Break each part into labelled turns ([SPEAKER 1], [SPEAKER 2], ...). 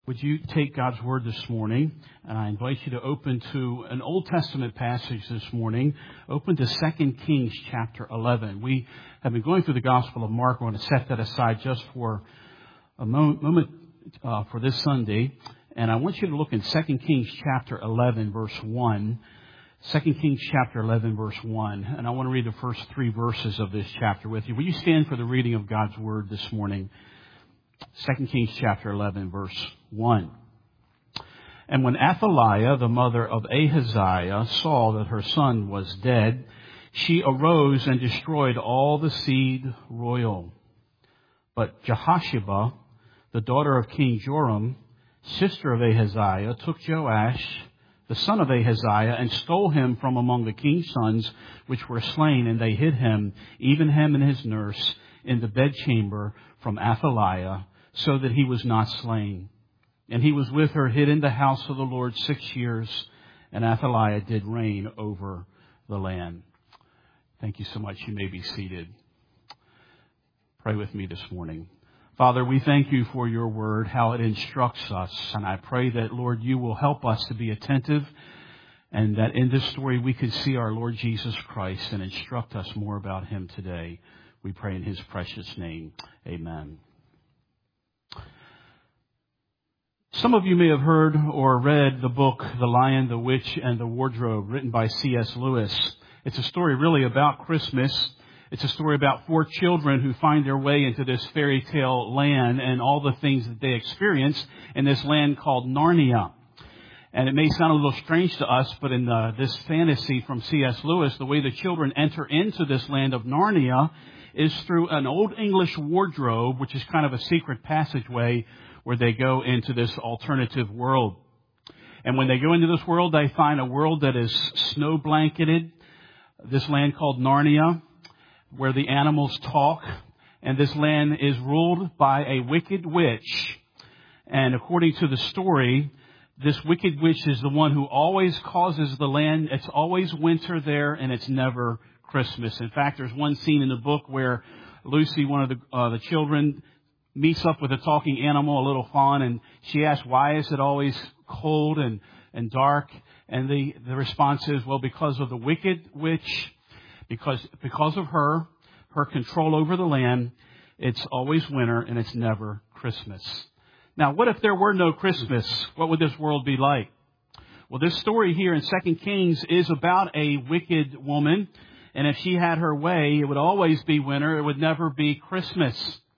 [SPEAKER 1] Would you take God's Word this morning? And I invite you to open to an Old Testament passage this morning. Open to 2 Kings chapter 11. We have been going through the Gospel of Mark. I want to set that aside just for a moment for this Sunday. And I want you to look in 2 Kings chapter 11, verse 1. 2 Kings chapter 11, verse 1. And I want to read the first three verses of this chapter with you. Will you stand for the reading of God's Word this morning? 2 Kings chapter 11, verse 1. And when Athaliah, the mother of Ahaziah, saw that her son was dead, she arose and destroyed all the seed royal. But Jehosheba, the daughter of King Joram, sister of Ahaziah, took Joash, the son of Ahaziah, and stole him from among the king's sons which were slain, and they hid him, even him and his nurse, in the bedchamber from Athaliah, so that he was not slain. And he was with her hid in the house of the Lord 6 years, and Athaliah did reign over the land. Thank you so much. You may be seated. Pray with me this morning. Father, we thank you for your word, how it instructs us. And I pray that, Lord, you will help us to be attentive, and that in this story we could see our Lord Jesus Christ and instruct us more about him today. We pray in his precious name. Amen. Some of you may have heard or read the book, The Lion, the Witch, and the Wardrobe, written by C.S. Lewis. It's a story really about Christmas. It's a story about 4 children who find their way into this fairy tale land and all the things that they experience in this land called Narnia. And it may sound a little strange to us, but in this fantasy from C.S. Lewis, the way the children enter into this land of Narnia is through an Old English wardrobe, which is kind of a secret passageway where they go into this alternative world. And when they go into this world, they find a world that is snow-blanketed, this land called Narnia, where the animals talk. And this land is ruled by a wicked witch. And according to the story, this wicked witch is the one who always causes the land. It's always winter there, and it's never Christmas. In fact, there's one scene in the book where Lucy, one of the children, meets up with a talking animal, a little fawn, and she asks, why is it always cold and dark? And the response is, well, because of the wicked witch, because of her control over the land, it's always winter and it's never Christmas. Now, what if there were no Christmas? What would this world be like? Well, this story here in 2 Kings is about a wicked woman, and if she had her way, it would always be winter. It would never be Christmas.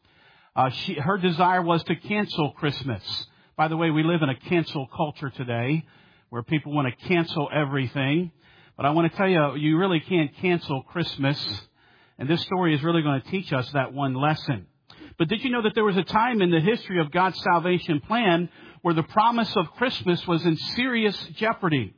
[SPEAKER 1] Her desire was to cancel Christmas. By the way, we live in a cancel culture today where people want to cancel everything. But I want to tell you, you really can't cancel Christmas. And this story is really going to teach us that one lesson. But did you know that there was a time in the history of God's salvation plan where the promise of Christmas was in serious jeopardy?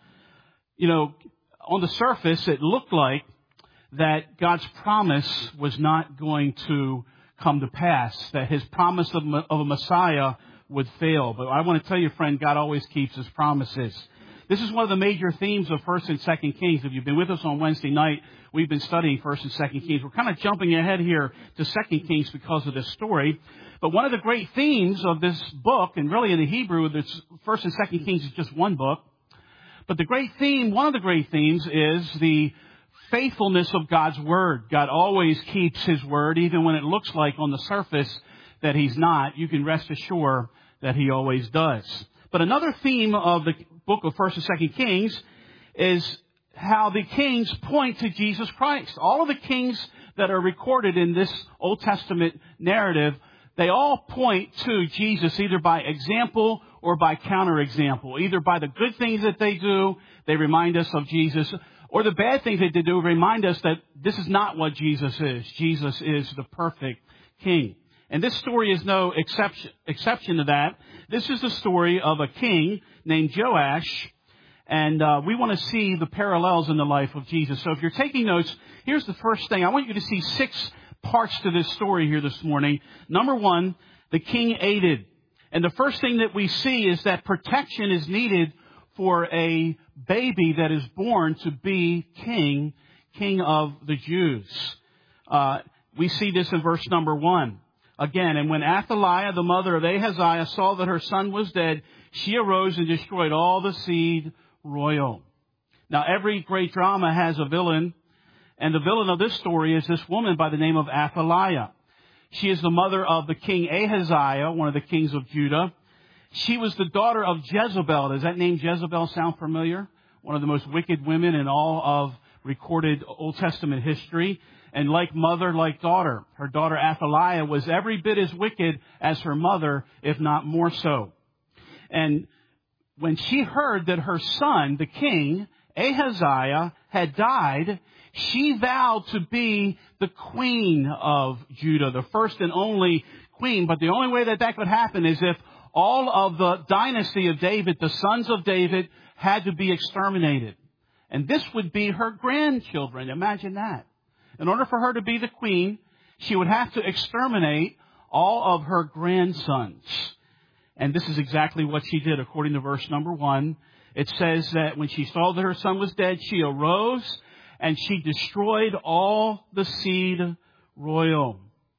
[SPEAKER 1] You know, on the surface, it looked like that God's promise was not going to come to pass, that his promise of a Messiah would fail. But I want to tell you, friend, God always keeps his promises. This is one of the major themes of 1st and 2nd Kings. If you've been with us on Wednesday night, we've been studying 1st and 2nd Kings. We're kind of jumping ahead here to 2nd Kings because of this story. But one of the great themes of this book, and really in the Hebrew, this 1st and 2nd Kings is just one book. But the great theme, one of the great themes is the faithfulness of God's Word. God always keeps his word, even when it looks like on the surface that he's not. You can rest assured that he always does. But another theme of the book of 1st and 2nd Kings is how the kings point to Jesus Christ. All of the kings that are recorded in this Old Testament narrative, they all point to Jesus either by example or by counterexample. Either by the good things that they do, they remind us of Jesus, or the bad things that they do remind us that this is not what Jesus is. Jesus is the perfect king. And this story is no exception to that. This is the story of a king named Joash. And we want to see the parallels in the life of Jesus. So if you're taking notes, here's the first thing. I want you to see 6 parts to this story here this morning. Number 1, the king aided. And the first thing that we see is that protection is needed for a baby that is born to be king of the Jews. We see this in verse number 1. Again, and when Athaliah, the mother of Ahaziah, saw that her son was dead, she arose and destroyed all the seed royal. Now, every great drama has a villain, and the villain of this story is this woman by the name of Athaliah. She is the mother of the king Ahaziah, one of the kings of Judah. She was the daughter of Jezebel. Does that name Jezebel sound familiar? One of the most wicked women in all of recorded Old Testament history. And like mother, like daughter. Her daughter Athaliah was every bit as wicked as her mother, if not more so. And when she heard that her son, the king, Ahaziah, had died, she vowed to be the queen of Judah, the first and only queen. But the only way that that could happen is if all of the dynasty of David, the sons of David, had to be exterminated. And this would be her grandchildren. Imagine that. In order for her to be the queen, she would have to exterminate all of her grandsons. And this is exactly what she did, according to verse number 1. It says that when she saw that her son was dead, she arose and she destroyed all the seed royal.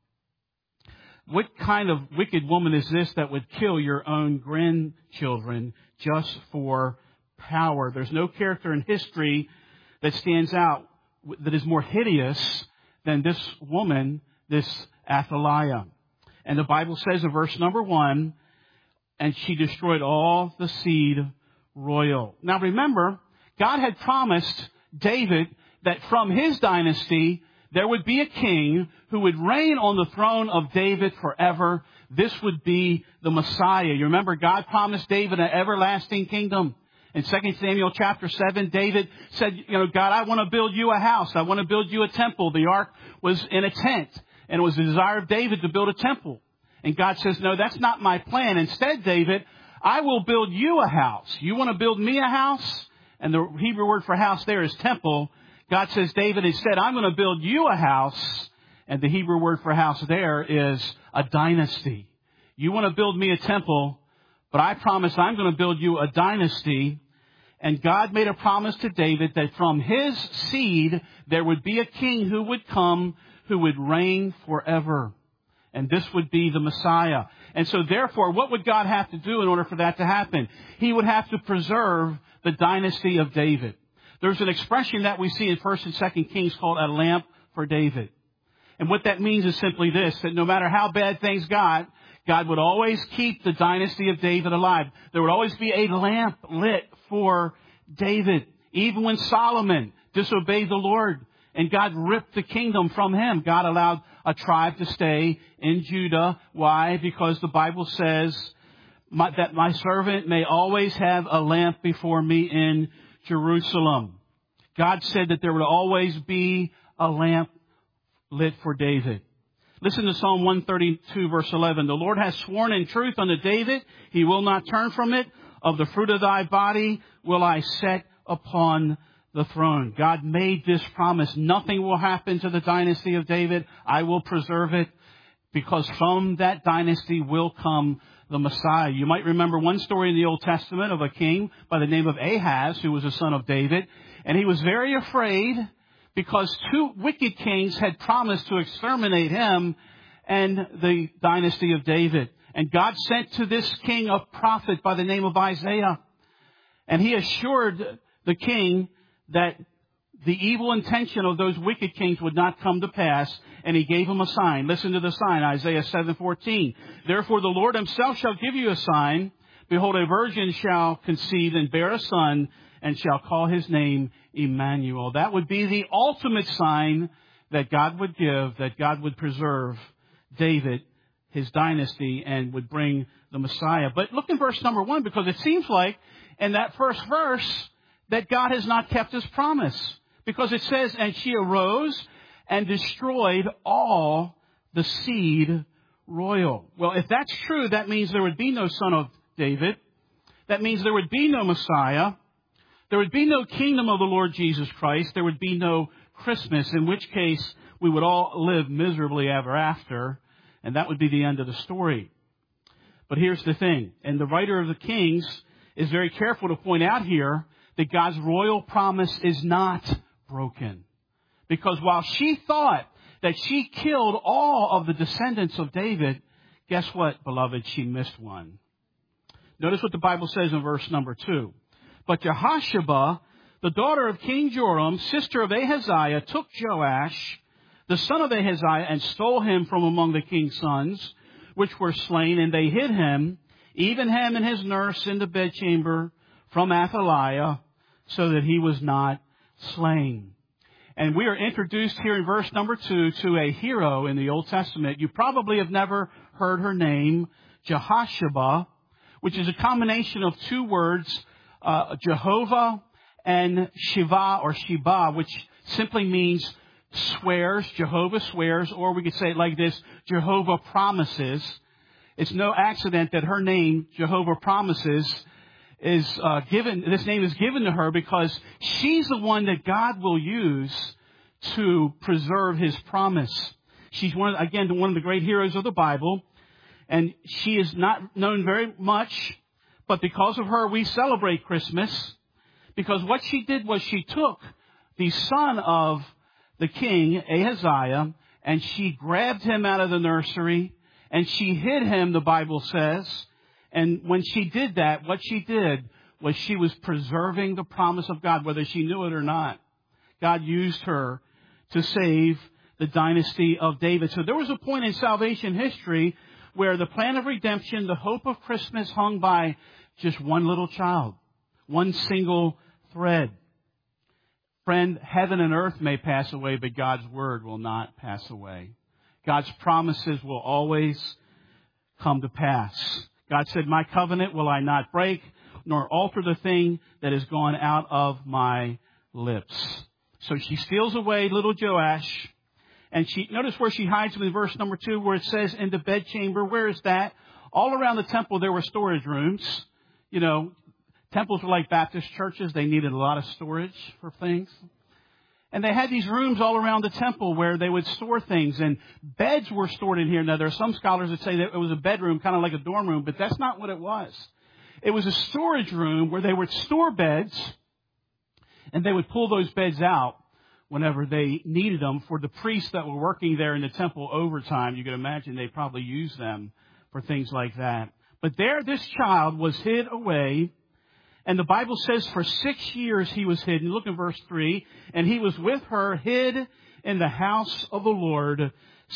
[SPEAKER 1] What kind of wicked woman is this that would kill your own grandchildren just for power? There's no character in history that stands out that is more hideous than this woman, this Athaliah. And the Bible says in verse number 1, and she destroyed all the seed royal. Now remember, God had promised David that from his dynasty there would be a king who would reign on the throne of David forever. This would be the Messiah. You remember, God promised David an everlasting kingdom. In 2 Samuel chapter 7, David said, God, I want to build you a house. I want to build you a temple. The ark was in a tent, and it was the desire of David to build a temple. And God says, no, that's not my plan. Instead, David, I will build you a house. You want to build me a house? And the Hebrew word for house there is temple. God says, David, instead, I'm going to build you a house. And the Hebrew word for house there is a dynasty. You want to build me a temple, but I promise I'm going to build you a dynasty. And God made a promise to David that from his seed there would be a king who would come, who would reign forever. And this would be the Messiah. And so therefore, what would God have to do in order for that to happen? He would have to preserve the dynasty of David. There's an expression that we see in 1 and 2 Kings called a lamp for David. And what that means is simply this, that no matter how bad things got, God would always keep the dynasty of David alive. There would always be a lamp lit for David. Even when Solomon disobeyed the Lord and God ripped the kingdom from him, God allowed a tribe to stay in Judah. Why? Because the Bible says that my servant may always have a lamp before me in Jerusalem. God said that there would always be a lamp lit for David. Listen to Psalm 132, verse 11. The Lord has sworn in truth unto David. He will not turn from it. Of the fruit of thy body will I set upon the throne. God made this promise. Nothing will happen to the dynasty of David. I will preserve it, because from that dynasty will come the Messiah. You might remember one story in the Old Testament of a king by the name of Ahaz, who was a son of David. And he was very afraid because two wicked kings had promised to exterminate him and the dynasty of David. And God sent to this king a prophet by the name of Isaiah. And he assured the king that the evil intention of those wicked kings would not come to pass. And he gave him a sign. Listen to the sign, Isaiah 7:14. Therefore the Lord himself shall give you a sign. Behold, a virgin shall conceive and bear a son, and shall call his name Emmanuel. That would be the ultimate sign that God would give, that God would preserve David, his dynasty, and would bring the Messiah. But look in verse number 1, because it seems like in that first verse that God has not kept his promise. Because it says, and she arose and destroyed all the seed royal. Well, if that's true, that means there would be no son of David. That means there would be no Messiah. There would be no kingdom of the Lord Jesus Christ. There would be no Christmas, in which case we would all live miserably ever after, and that would be the end of the story. But here's the thing, and the writer of the Kings is very careful to point out here that God's royal promise is not broken. Because while she thought that she killed all of the descendants of David, guess what, beloved? She missed one. Notice what the Bible says in verse number 2. But Jehosheba, the daughter of King Joram, sister of Ahaziah, took Joash, the son of Ahaziah, and stole him from among the king's sons, which were slain, and they hid him, even him and his nurse, in the bedchamber from Athaliah, so that he was not slain. And we are introduced here in verse number 2 to a hero in the Old Testament. You probably have never heard her name, Jehosheba, which is a combination of two words, Jehovah and Shiva or Sheba, which simply means swears, Jehovah swears, or we could say it like this, Jehovah promises. It's no accident that her name, Jehovah promises, is given. This name is given to her because she's the one that God will use to preserve His promise. She's one of the great heroes of the Bible, and she is not known very much, but because of her, we celebrate Christmas. Because what she did was she took the son of the king, Ahaziah, and she grabbed him out of the nursery, and she hid him, the Bible says. And when she did that, what she did was she was preserving the promise of God, whether she knew it or not. God used her to save the dynasty of David. So there was a point in salvation history where the plan of redemption, the hope of Christmas, hung by just one little child, one single thread. Friend, heaven and earth may pass away, but God's word will not pass away. God's promises will always come to pass. God said, my covenant will I not break, nor alter the thing that has gone out of my lips. So she steals away little Joash, and notice where she hides him in verse number 2, where it says in the bedchamber. Where is that? All around the temple there were storage rooms. You know, temples were like Baptist churches. They needed a lot of storage for things. And they had these rooms all around the temple where they would store things, and beds were stored in here. Now, there are some scholars that say that it was a bedroom, kind of like a dorm room, but that's not what it was. It was a storage room where they would store beds, and they would pull those beds out whenever they needed them. For the priests that were working there in the temple overtime, you can imagine they probably used them for things like that. But there, this child was hid away. And the Bible says for 6 years he was hidden. Look in verse 3. And he was with her, hid in the house of the Lord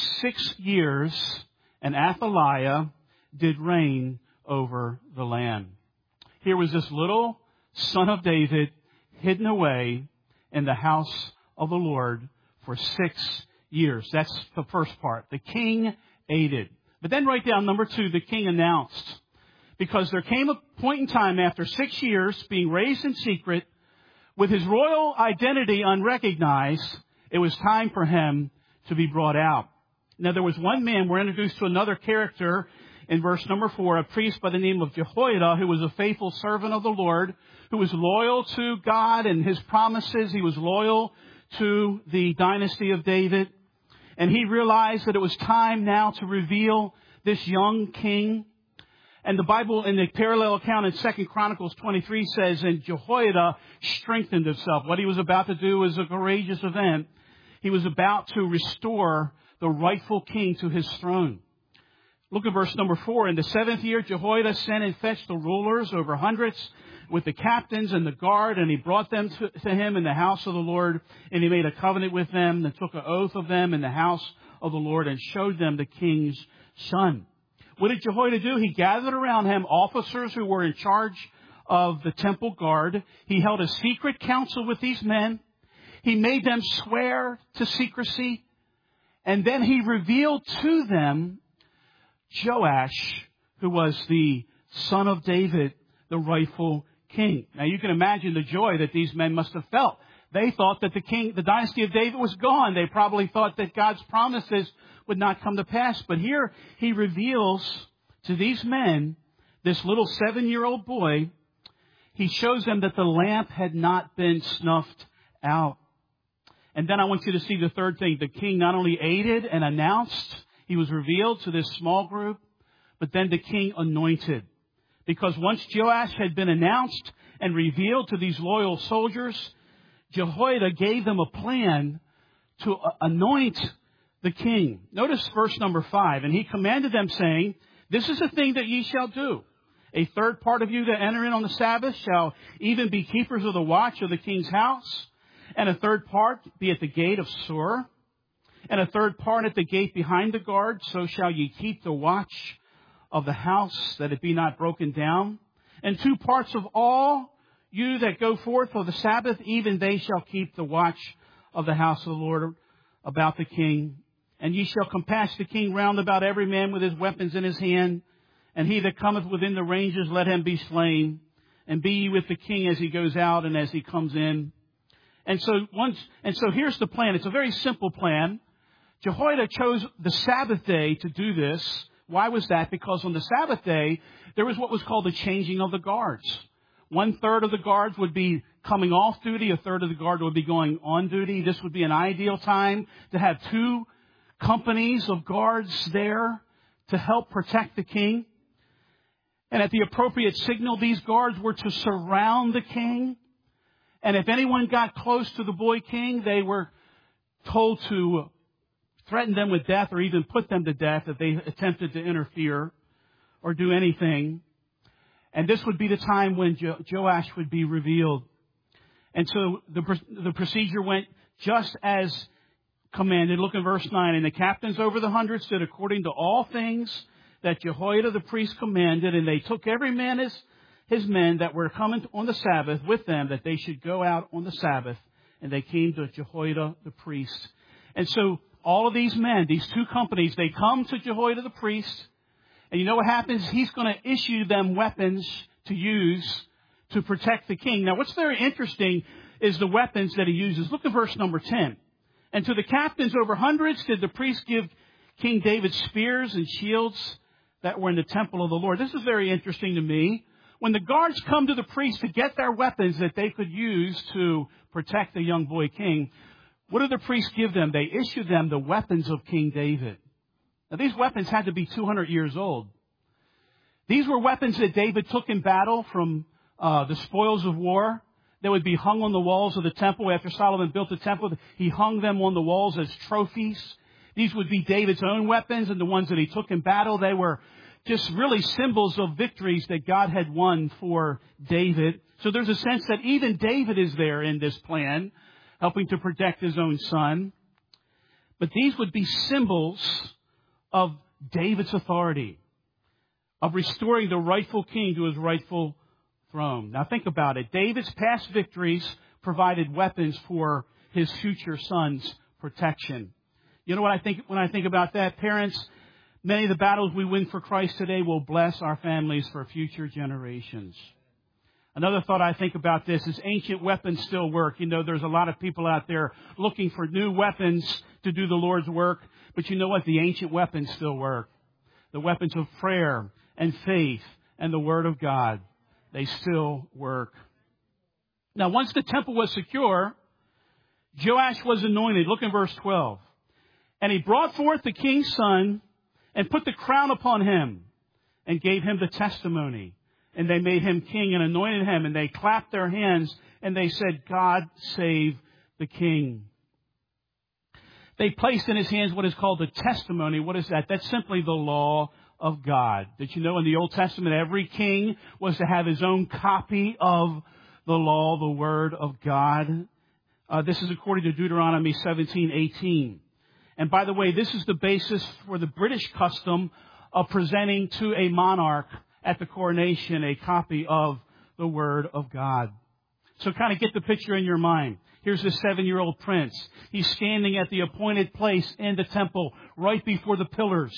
[SPEAKER 1] 6 years. And Athaliah did reign over the land. Here was this little son of David hidden away in the house of the Lord for 6 years. That's the first part. The king aided. But then write down number 2, the king announced. Because there came a point in time after 6 years being raised in secret, with his royal identity unrecognized, it was time for him to be brought out. Now there was one man, we're introduced to another character in verse number 4, a priest by the name of Jehoiada, who was a faithful servant of the Lord, who was loyal to God and His promises. He was loyal to the dynasty of David. And he realized that it was time now to reveal this young king. And the Bible in the parallel account in 2 Chronicles 23 says, and Jehoiada strengthened himself. What he was about to do was a courageous event. He was about to restore the rightful king to his throne. Look at verse number 4. In the 7th year, Jehoiada sent and fetched the rulers over hundreds with the captains and the guard, and he brought them to him in the house of the Lord, and he made a covenant with them and took an oath of them in the house of the Lord and showed them the king's son. What did Jehoiada do? He gathered around him officers who were in charge of the temple guard. He held a secret council with these men. He made them swear to secrecy. And then he revealed to them Joash, who was the son of David, the rightful king. Now you can imagine the joy that these men must have felt. They thought that the dynasty of David was gone. They probably thought that God's promises would not come to pass. But here he reveals to these men, this little 7-year-old boy, he shows them that the lamp had not been snuffed out. And then I want you to see the third thing. The king not only aided and announced, he was revealed to this small group, but then the king anointed. Because once Joash had been announced and revealed to these loyal soldiers, Jehoiada gave them a plan to anoint the king. Notice verse number 5. And he commanded them, saying, this is the thing that ye shall do. A third part of you that enter in on the Sabbath shall even be keepers of the watch of the king's house. And a third part be at the gate of Sur. And a third part at the gate behind the guard. So shall ye keep the watch of the house, that it be not broken down. And 2 parts of all you that go forth for the Sabbath, even they shall keep the watch of the house of the Lord about the king. And ye shall compass the king round about every man with his weapons in his hand. And he that cometh within the ranges, let him be slain. And be ye with the king as he goes out and as he comes in. And so here's the plan. It's a very simple plan. Jehoiada chose the Sabbath day to do this. Why was that? Because on the Sabbath day, there was what was called the changing of the guards. 1/3 of the guards would be coming off duty. 1/3 of the guard would be going on duty. This would be an ideal time to have 2 companies of guards there to help protect the king. And at the appropriate signal, these guards were to surround the king. And if anyone got close to the boy king, they were told to threaten them with death or even put them to death if they attempted to interfere or do anything. And this would be the time when Joash would be revealed. And so the procedure went just as commanded. Look in verse 9. And the captains over the 100 did according to all things that Jehoiada the priest commanded, and they took every man his men that were coming on the Sabbath with them, that they should go out on the Sabbath, and they came to Jehoiada the priest. And so all of these men, these 2 companies, they come to Jehoiada the priest, and you know what happens? He's going to issue them weapons to use to protect the king. Now, what's very interesting is the weapons that he uses. Look at verse number 10. And to the captains over hundreds did the priest give King David spears and shields that were in the temple of the Lord. This is very interesting to me. When the guards come to the priest to get their weapons that they could use to protect the young boy king, what do the priests give them? They issue them the weapons of King David. Now, these weapons had to be 200 years old. These were weapons that David took in battle from the spoils of war. They would be hung on the walls of the temple. After Solomon built the temple, he hung them on the walls as trophies. These would be David's own weapons, and the ones that he took in battle, they were just really symbols of victories that God had won for David. So there's a sense that even David is there in this plan, helping to protect his own son. But these would be symbols of David's authority, of restoring the rightful king to his rightful throne. Now think about it. David's past victories provided weapons for his future son's protection. You know what I think when I think about that? Parents, many of the battles we win for Christ today will bless our families for future generations. Another thought I think about this is ancient weapons still work. You know, there's a lot of people out there looking for new weapons to do the Lord's work. But you know what? The ancient weapons still work. The weapons of prayer and faith and the Word of God, they still work. Now, once the temple was secure, Joash was anointed. Look in verse 12. And he brought forth the king's son and put the crown upon him and gave him the testimony. And they made him king and anointed him. And they clapped their hands and they said, God save the king. They placed in his hands what is called the testimony. What is that? That's simply the law of God. Did you know in the Old Testament every king was to have his own copy of the law, the Word of God? This is according to Deuteronomy 17:18. And by the way, this is the basis for the British custom of presenting to a monarch at the coronation a copy of the Word of God. So kind of get the picture in your mind. Here's this 7-year-old prince. He's standing at the appointed place in the temple right before the pillars.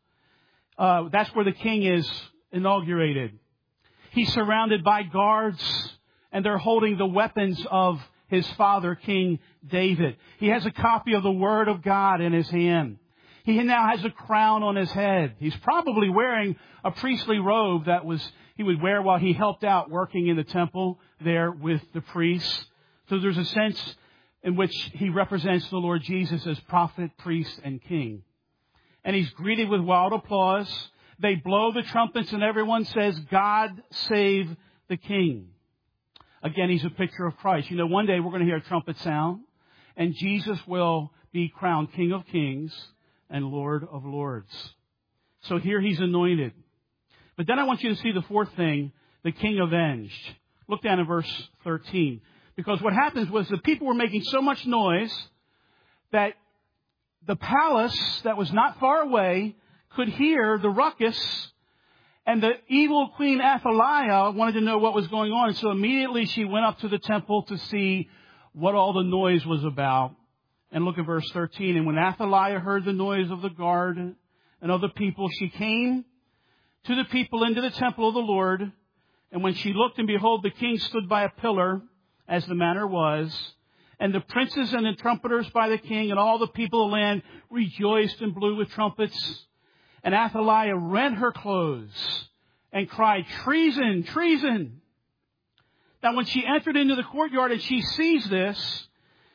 [SPEAKER 1] That's where the king is inaugurated. He's surrounded by guards, and they're holding the weapons of his father, King David. He has a copy of the Word of God in his hand. He now has a crown on his head. He's probably wearing a priestly robe that he would wear while he helped out working in the temple there with the priests. So there's a sense in which he represents the Lord Jesus as prophet, priest, and king. And he's greeted with wild applause. They blow the trumpets and everyone says, God save the king. Again, he's a picture of Christ. You know, one day we're going to hear a trumpet sound and Jesus will be crowned King of Kings and Lord of Lords. So here he's anointed. But then I want you to see the fourth thing, the king avenged. Look down at verse 13. Because what happens was the people were making so much noise that the palace that was not far away could hear the ruckus, and the evil Queen Athaliah wanted to know what was going on. So immediately she went up to the temple to see what all the noise was about. And look at verse 13. And when Athaliah heard the noise of the guard and of the people, she came to the people into the temple of the Lord. And when she looked, and behold, the king stood by a pillar, as the manner was, and the princes and the trumpeters by the king, and all the people of the land rejoiced and blew with trumpets. And Athaliah rent her clothes and cried, "Treason, treason!" Now when she entered into the courtyard and she sees this,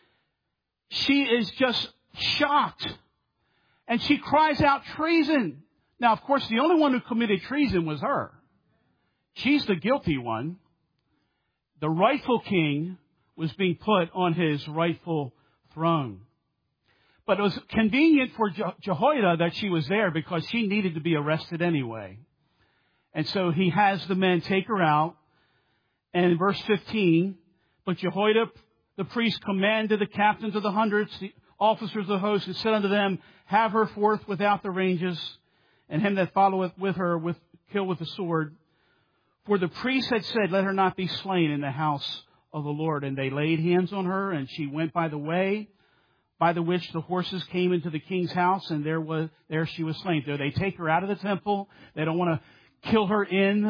[SPEAKER 1] she is just shocked. And she cries out, "Treason!" Now, of course, the only one who committed treason was her. She's the guilty one. The rightful king was being put on his rightful throne. But it was convenient for Jehoiada that she was there because she needed to be arrested anyway. And so he has the men take her out. And in verse 15, but Jehoiada the priest commanded the captains of the hundreds, the officers of the host, and said unto them, "Have her forth without the ranges, and him that followeth with her kill with the sword." For the priest had said, "Let her not be slain in the house of the Lord." And they laid hands on her, and she went by the way by the which the horses came into the king's house, and there she was slain. So they take her out of the temple. They don't want to kill her in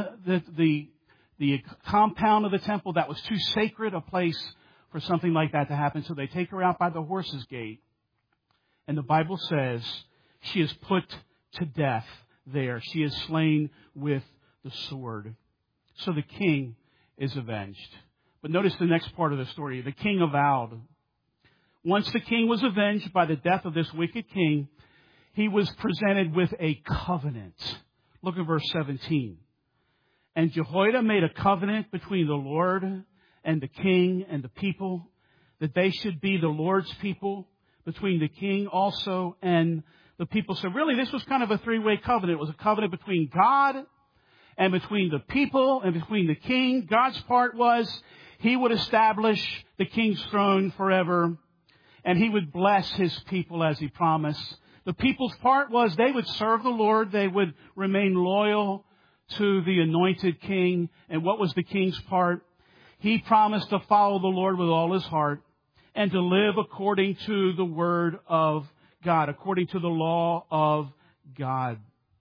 [SPEAKER 1] the compound of the temple. That was too sacred a place for something like that to happen. So they take her out by the horses' gate. And the Bible says she is put to death there. She is slain with the sword. So the king is avenged. But notice the next part of the story. The king avowed. Once the king was avenged by the death of this wicked king, he was presented with a covenant. Look at verse 17. And Jehoiada made a covenant between the Lord and the king and the people, that they should be the Lord's people, between the king also and the people. So really this was kind of a three-way covenant. It was a covenant between God and between the people and between the king. God's part was he would establish the king's throne forever, and he would bless his people as he promised. The people's part was they would serve the Lord. They would remain loyal to the anointed king. And what was the king's part? He promised to follow the Lord with all his heart and to live according to the word of God, according to the law of God.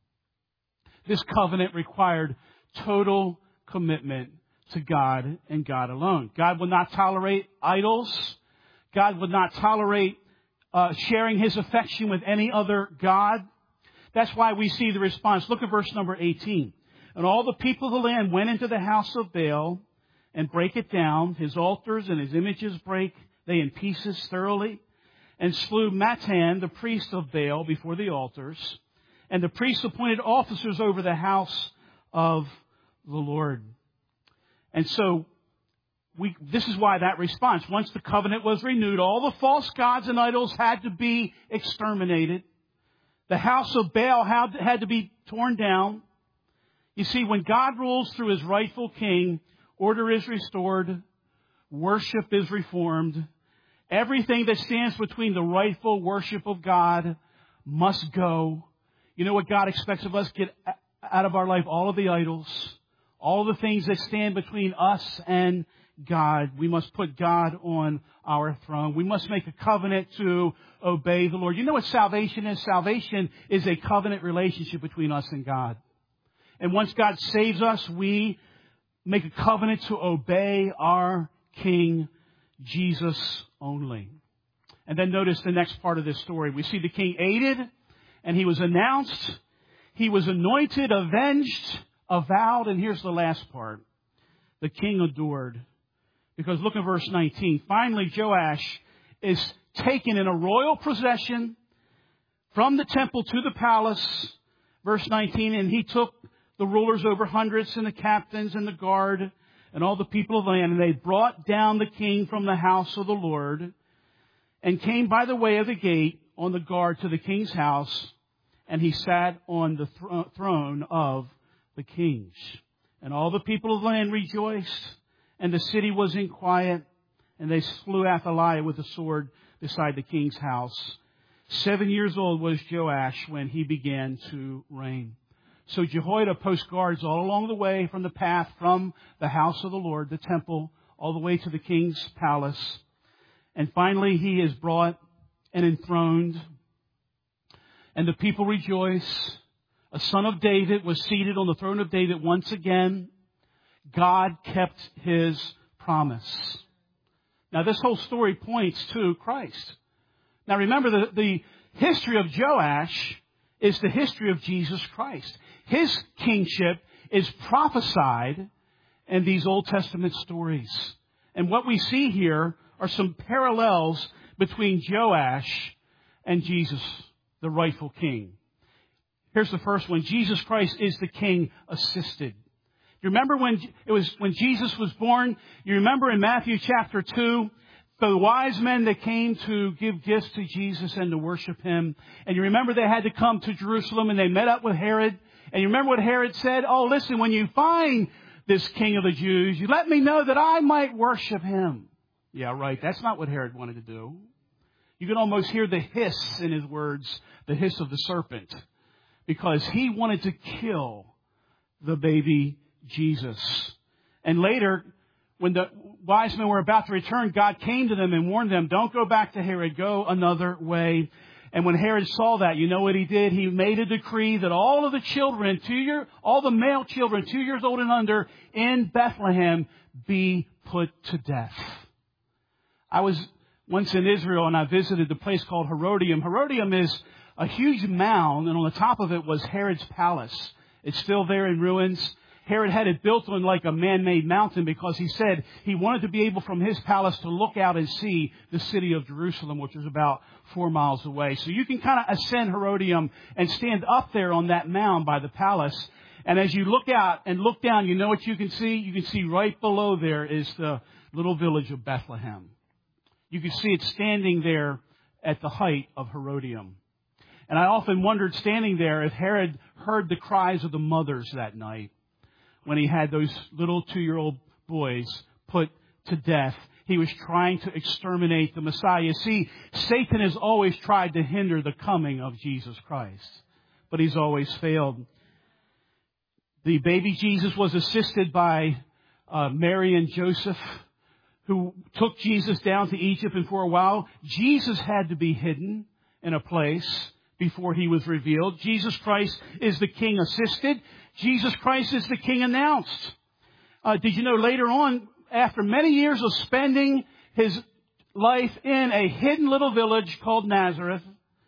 [SPEAKER 1] This covenant required total commitment to God and God alone. God would not tolerate idols. God would not tolerate sharing his affection with any other god. That's why we see the response. Look at verse number 18. And all the people of the land went into the house of Baal and brake it down. His altars and his images brake they in pieces thoroughly, and slew Mattan, the priest of Baal, before the altars. And the priests appointed officers over the house of the Lord. And so this is why that response. Once the covenant was renewed, all the false gods and idols had to be exterminated. The house of Baal had to be torn down. You see, when God rules through his rightful king, order is restored, worship is reformed. Everything that stands between the rightful worship of God must go. You know what God expects of us? Get out of our life all of the idols, all the things that stand between us and God. We must put God on our throne. We must make a covenant to obey the Lord. You know what salvation is? Salvation is a covenant relationship between us and God. And once God saves us, we make a covenant to obey our King Jesus only. And then notice the next part of this story. We see the king aided, and he was announced. He was anointed, avenged, avowed, and here's the last part. The king adored. Because look at verse 19. Finally, Joash is taken in a royal procession from the temple to the palace. Verse 19, and he took the rulers over hundreds and the captains and the guard and all the people of the land, and they brought down the king from the house of the Lord. and came by the way of the gate on the guard to the king's house, and he sat on the throne of the kings. And all the people of the land rejoiced, and the city was in quiet, and they slew Athaliah with a sword beside the king's house. 7 years old was Joash when he began to reign. So Jehoiada posts guards all along the way from the path from the house of the Lord, the temple, all the way to the king's palace. And finally he is brought and enthroned. And the people rejoice. A son of David was seated on the throne of David once again. God kept his promise. Now this whole story points to Christ. Now remember, the history of Joash is the history of Jesus Christ. His kingship is prophesied in these Old Testament stories. And what we see here are some parallels between Joash and Jesus, the rightful king. Here's the first one. Jesus Christ is the king assisted. You remember when Jesus was born? You remember in Matthew chapter 2, the wise men that came to give gifts to Jesus and to worship him. And you remember they had to come to Jerusalem and they met up with Herod. And you remember what Herod said? Oh, listen, when you find this king of the Jews, you let me know that I might worship him. Yeah, right. That's not what Herod wanted to do. You can almost hear the hiss in his words, the hiss of the serpent, because he wanted to kill the baby Jesus. And later, when the wise men were about to return, God came to them and warned them, don't go back to Herod, go another way. And when Herod saw that, you know what he did? He made a decree that all of the children, all the male children 2 years old and under in Bethlehem be put to death. I was once in Israel and I visited the place called Herodium. Herodium is a huge mound, and on the top of it was Herod's palace. It's still there in ruins. Herod had it built on like a man-made mountain because he said he wanted to be able from his palace to look out and see the city of Jerusalem, which was about 4 miles away. So you can kind of ascend Herodium and stand up there on that mound by the palace. And as you look out and look down, you know what you can see? You can see right below there is the little village of Bethlehem. You can see it standing there at the height of Herodium. And I often wondered standing there if Herod heard the cries of the mothers that night when he had those little 2-year-old boys put to death. He was trying to exterminate the Messiah. You see, Satan has always tried to hinder the coming of Jesus Christ, but he's always failed. The baby Jesus was assisted by Mary and Joseph, who took Jesus down to Egypt, and for a while, Jesus had to be hidden in a place before he was revealed. Jesus Christ is the king assisted. Jesus Christ is the king announced. Did you know later on, after many years of spending his life in a hidden little village called Nazareth,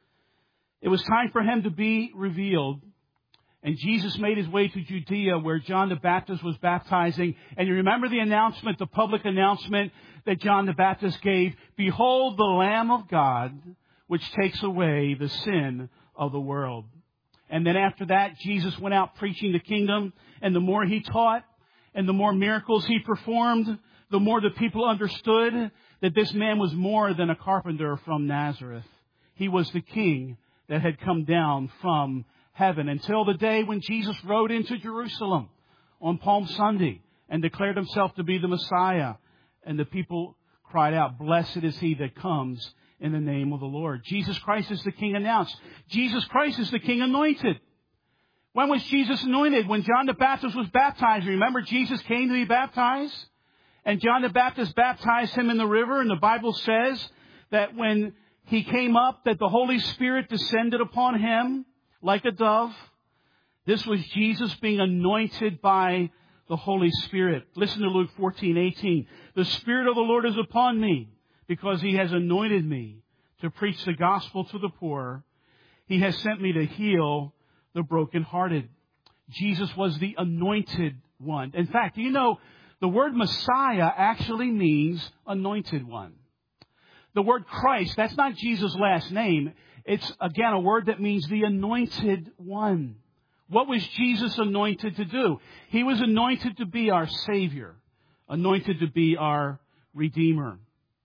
[SPEAKER 1] it was time for him to be revealed. And Jesus made his way to Judea where John the Baptist was baptizing. And you remember the announcement, the public announcement that John the Baptist gave, "Behold the Lamb of God, which takes away the sin of the world." And then after that, Jesus went out preaching the kingdom. And the more he taught and the more miracles he performed, the more the people understood that this man was more than a carpenter from Nazareth. He was the king that had come down from heaven, until the day when Jesus rode into Jerusalem on Palm Sunday and declared himself to be the Messiah. And the people cried out, "Blessed is he that comes in the name of the Lord." Jesus Christ is the king announced. Jesus Christ is the king anointed. When was Jesus anointed? When John the Baptist was baptized. Remember, Jesus came to be baptized? And John the Baptist baptized him in the river. And the Bible says that when he came up, that the Holy Spirit descended upon him like a dove. This was Jesus being anointed by the Holy Spirit. Listen to Luke 14:18. "The Spirit of the Lord is upon me, because he has anointed me to preach the gospel to the poor. He has sent me to heal the brokenhearted." Jesus was the anointed one. In fact, do you know the word Messiah actually means anointed one? The word Christ, that's not Jesus' last name. It's, again, a word that means the anointed one. What was Jesus anointed to do? He was anointed to be our Savior, anointed to be our Redeemer.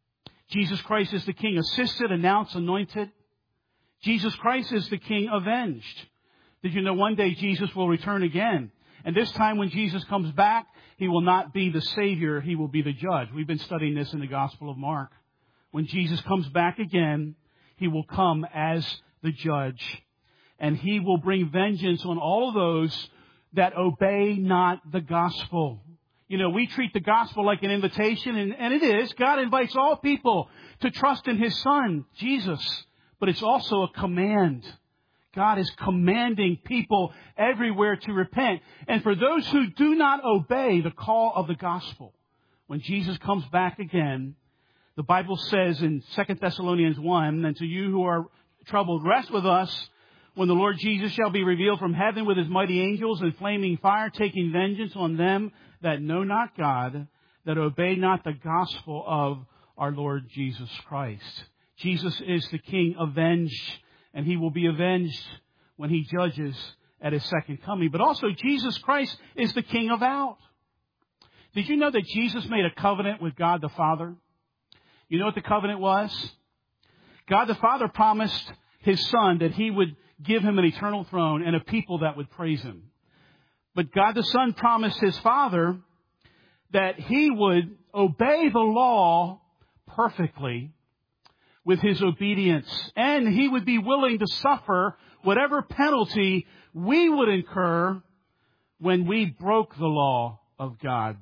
[SPEAKER 1] Jesus Christ is the King assisted, announced, anointed. Jesus Christ is the King avenged. Did you know one day Jesus will return again? And this time when Jesus comes back, He will not be the Savior, He will be the judge. We've been studying this in the Gospel of Mark. When Jesus comes back again, He will come as the judge. And He will bring vengeance on all of those that obey not the gospel. You know, we treat the gospel like an invitation, and it is. God invites all people to trust in His Son, Jesus. But it's also a command. God is commanding people everywhere to repent. And for those who do not obey the call of the gospel, when Jesus comes back again, the Bible says in 2 Thessalonians 1, and to you who are troubled, rest with us when the Lord Jesus shall be revealed from heaven with His mighty angels in flaming fire, taking vengeance on them that know not God, that obey not the gospel of our Lord Jesus Christ. Jesus is the King avenged, and He will be avenged when He judges at His second coming. But also, Jesus Christ is the King of out. Did you know that Jesus made a covenant with God the Father? You know what the covenant was? God the Father promised His Son that He would give Him an eternal throne and a people that would praise Him. But God the Son promised His Father that He would obey the law perfectly with His obedience, and He would be willing to suffer whatever penalty we would incur when we broke the law of God.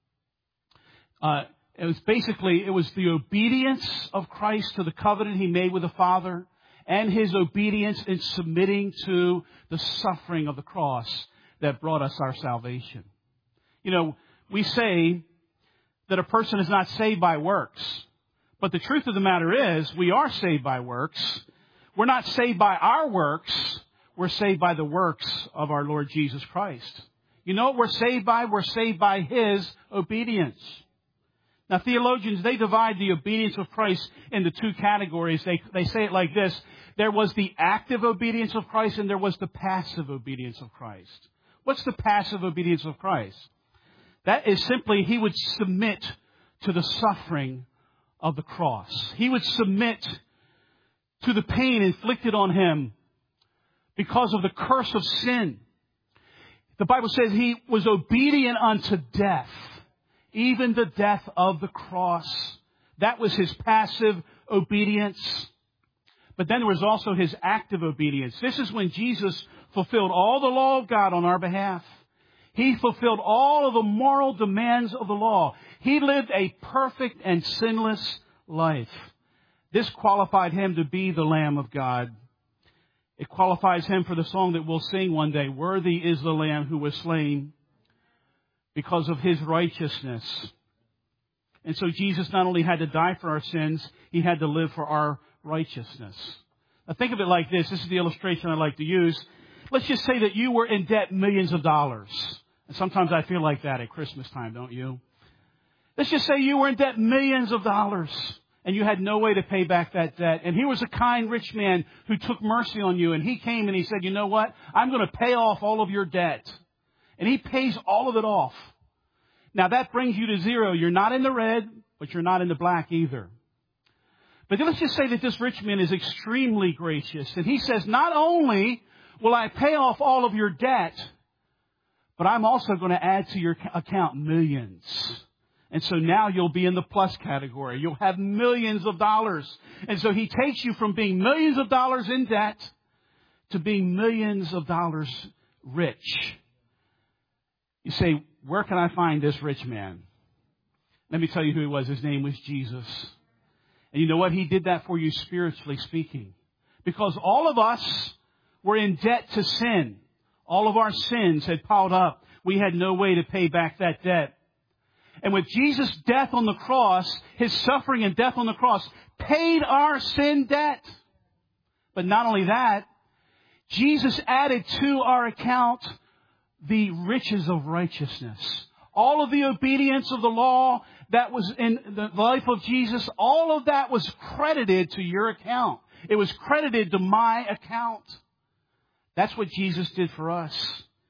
[SPEAKER 1] It was the obedience of Christ to the covenant He made with the Father, and His obedience in submitting to the suffering of the cross that brought us our salvation. You know, we say that a person is not saved by works. But the truth of the matter is, we are saved by works. We're not saved by our works. We're saved by the works of our Lord Jesus Christ. You know what we're saved by? We're saved by His obedience. Now, theologians, they divide the obedience of Christ into two categories. They say it like this. There was the active obedience of Christ, and there was the passive obedience of Christ. What's the passive obedience of Christ? That is simply He would submit to the suffering of the cross. He would submit to the pain inflicted on Him because of the curse of sin. The Bible says He was obedient unto death, even the death of the cross. That was His passive obedience. But then there was also His active obedience. This is when Jesus fulfilled all the law of God on our behalf. He fulfilled all of the moral demands of the law. He lived a perfect and sinless life. This qualified Him to be the Lamb of God. It qualifies Him for the song that we'll sing one day. Worthy is the Lamb who was slain because of His righteousness. And so Jesus not only had to die for our sins, He had to live for our righteousness. Now think of it like this. This is the illustration I like to use. Let's just say that you were in debt millions of dollars. And sometimes I feel like that at Christmas time, don't you? Let's just say you were in debt millions of dollars and you had no way to pay back that debt. And here was a kind rich man who took mercy on you, and he came and he said, you know what? I'm going to pay off all of your debt. And he pays all of it off. Now that brings you to zero. You're not in the red, but you're not in the black either. But then let's just say that this rich man is extremely gracious. And he says, not only will I pay off all of your debt, but I'm also going to add to your account millions. And so now you'll be in the plus category. You'll have millions of dollars. And so He takes you from being millions of dollars in debt to being millions of dollars rich. You say, where can I find this rich man? Let me tell you who he was. His name was Jesus. And you know what? He did that for you spiritually speaking. Because all of us were in debt to sin. All of our sins had piled up. We had no way to pay back that debt. And with Jesus' death on the cross, His suffering and death on the cross paid our sin debt. But not only that, Jesus added to our account the riches of righteousness. All of the obedience of the law that was in the life of Jesus, all of that was credited to your account. It was credited to my account. That's what Jesus did for us.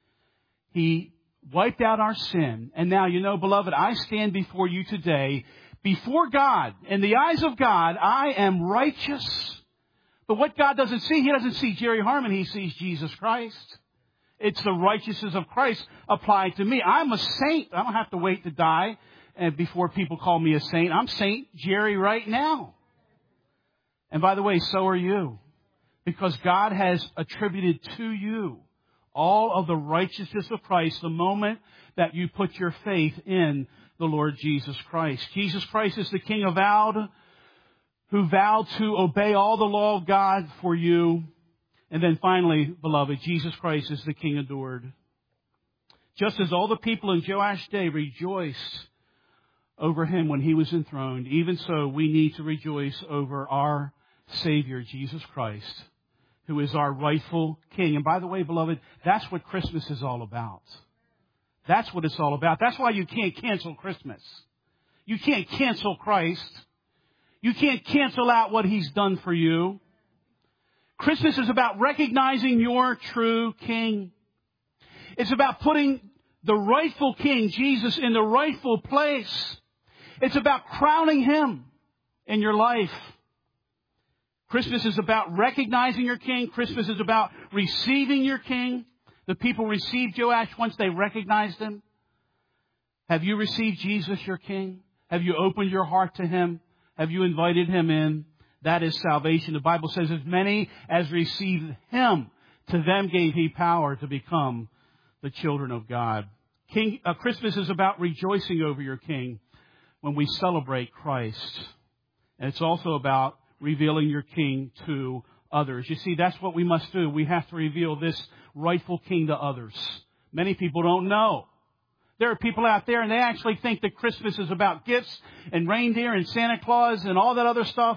[SPEAKER 1] He wiped out our sin. And now, you know, beloved, I stand before you today Before God, in the eyes of God, I am righteous. But what God doesn't see, He doesn't see Jerry Harmon, He sees Jesus Christ. It's the righteousness of Christ applied to me. I'm a saint. I don't have to wait to die before people call me a saint. I'm Saint Jerry right now. And by the way, so are you. Because God has attributed to you all of the righteousness of Christ the moment that you put your faith in the Lord Jesus Christ. Jesus Christ is the King who vowed to obey all the law of God for you. And then finally, beloved, Jesus Christ is the King adored. Just as all the people in Joash's day rejoiced over him when he was enthroned, even so we need to rejoice over our Savior, Jesus Christ, who is our rightful King. And by the way, beloved, that's what Christmas is all about. That's what it's all about. That's why you can't cancel Christmas. You can't cancel Christ. You can't cancel out what He's done for you. Christmas is about recognizing your true King. It's about putting the rightful King, Jesus, in the rightful place. It's about crowning Him in your life. Christmas is about recognizing your King. Christmas is about receiving your King. The people received Joash once they recognized Him. Have you received Jesus, your King? Have you opened your heart to Him? Have you invited Him in? That is salvation. The Bible says, as many as received Him, to them gave He power to become the children of God. Christmas is about rejoicing over your King when we celebrate Christ. And it's also about revealing your King to others. You see, that's what we must do. We have to reveal this rightful King to others. Many people don't know. There are people out there and they actually think that Christmas is about gifts and reindeer and Santa Claus and all that other stuff.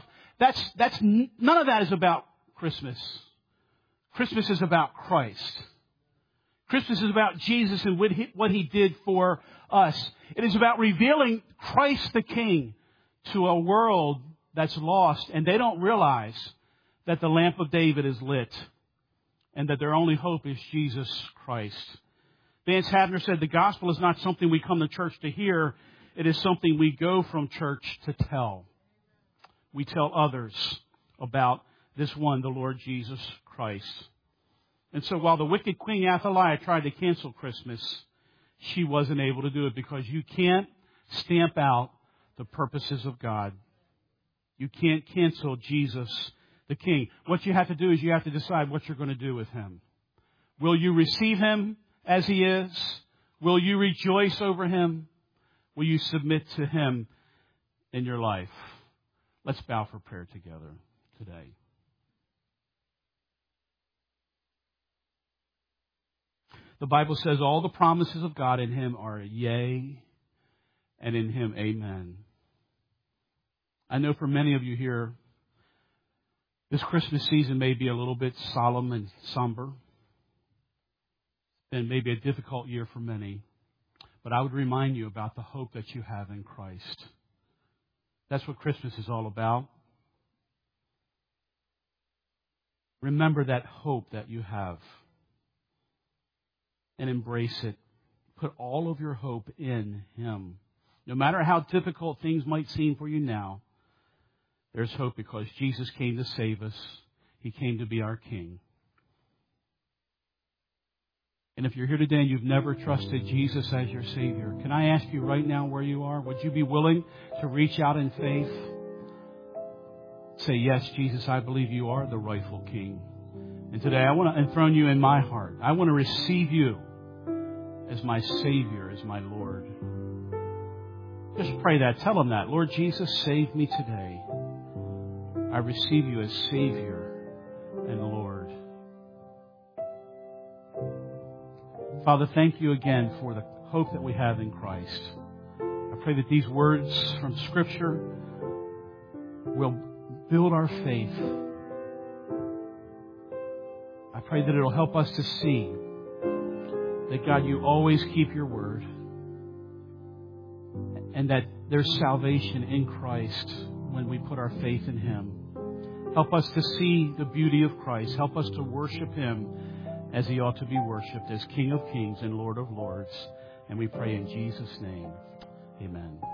[SPEAKER 1] None of that is about Christmas. Christmas is about Christ. Christmas is about Jesus and what He did for us. It is about revealing Christ the King to a world that's lost, and they don't realize that the lamp of David is lit and that their only hope is Jesus Christ. Vance Havner said the gospel is not something we come to church to hear. It is something we go from church to tell. We tell others about this one, the Lord Jesus Christ. And so while the wicked Queen Athaliah tried to cancel Christmas, she wasn't able to do it, because you can't stamp out the purposes of God. You can't cancel Jesus the King. What you have to do is you have to decide what you're going to do with Him. Will you receive Him as He is? Will you rejoice over Him? Will you submit to Him in your life? Let's bow for prayer together today. The Bible says all the promises of God in Him are yea, and in Him amen. I know for many of you here, this Christmas season may be a little bit solemn and somber, and maybe a difficult year for many. But I would remind you about the hope that you have in Christ. That's what Christmas is all about. Remember that hope that you have and embrace it. Put all of your hope in Him. No matter how difficult things might seem for you now, there's hope, because Jesus came to save us. He came to be our King. And if you're here today and you've never trusted Jesus as your Savior, can I ask you right now where you are, would you be willing to reach out in faith? Say, yes, Jesus, I believe you are the rightful King. And today I want to enthrone you in my heart. I want to receive you as my Savior, as my Lord. Just pray that. Tell Him that. Lord Jesus, save me today. I receive you as Savior and Lord. Father, thank you again for the hope that we have in Christ. I pray that these words from Scripture will build our faith. I pray that it'll help us to see that, God, you always keep your word, and that there's salvation in Christ when we put our faith in Him. Help us to see the beauty of Christ. Help us to worship Him as He ought to be worshipped, as King of Kings and Lord of Lords. And we pray in Jesus' name. Amen.